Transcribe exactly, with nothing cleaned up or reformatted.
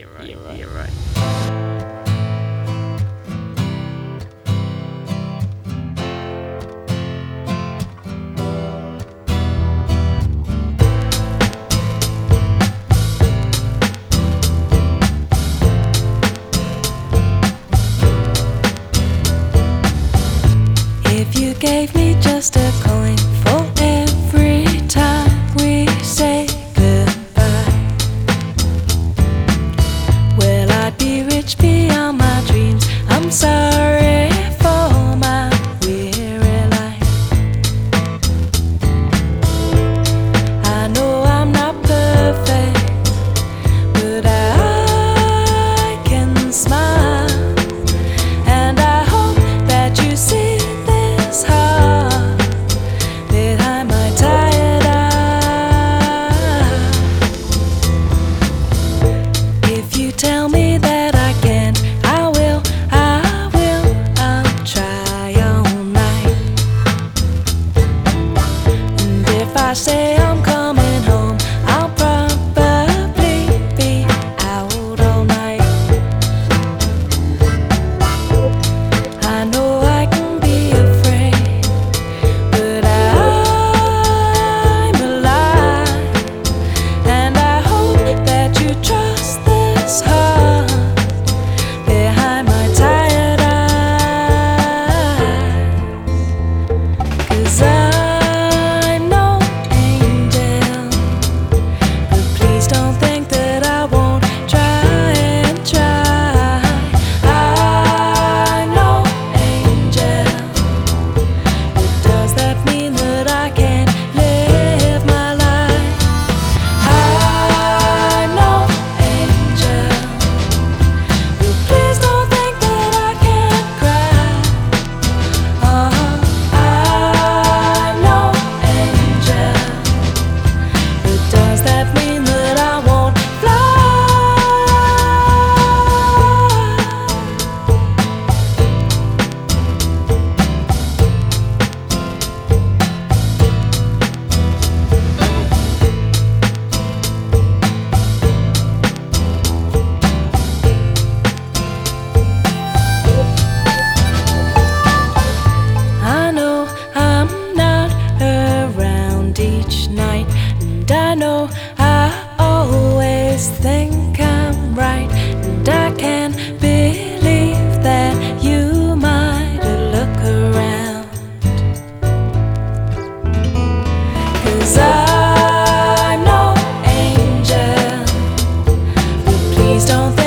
you're right. You're right. If you gave me just a coin for every time we say goodbye, well, I'd be rich beyond my dreams. I'm sorry for my weary life. I know I'm not perfect, but I can smile, and I hope that you see this heart behind my tired eyes. If you tell me that I can't, I will, I will, I'll try all night. And if I say I'm coming home, I'll probably be out all night. I know I can be afraid, but I'm alive, and I hope that you trust this heart behind my tired eyes. 'Cause I'm no angel, but please don't think that I won't try and try. I'm no angel, but does that mean that I can't live my life? I'm no angel, but please don't think that I can't cry. Uh-huh. I'm no angel, but does that mean that I won't fly? I know I'm not around each night, and I know I always think I'm right, and I can't believe that you might look around. 'Cause I'm no angel, but please don't think